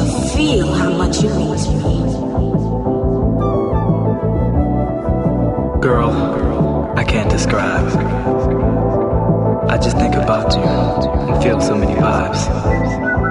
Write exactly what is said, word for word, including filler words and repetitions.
to feel how much you mean to me. Girl, I can't describe. I just think about you and feel so many vibes.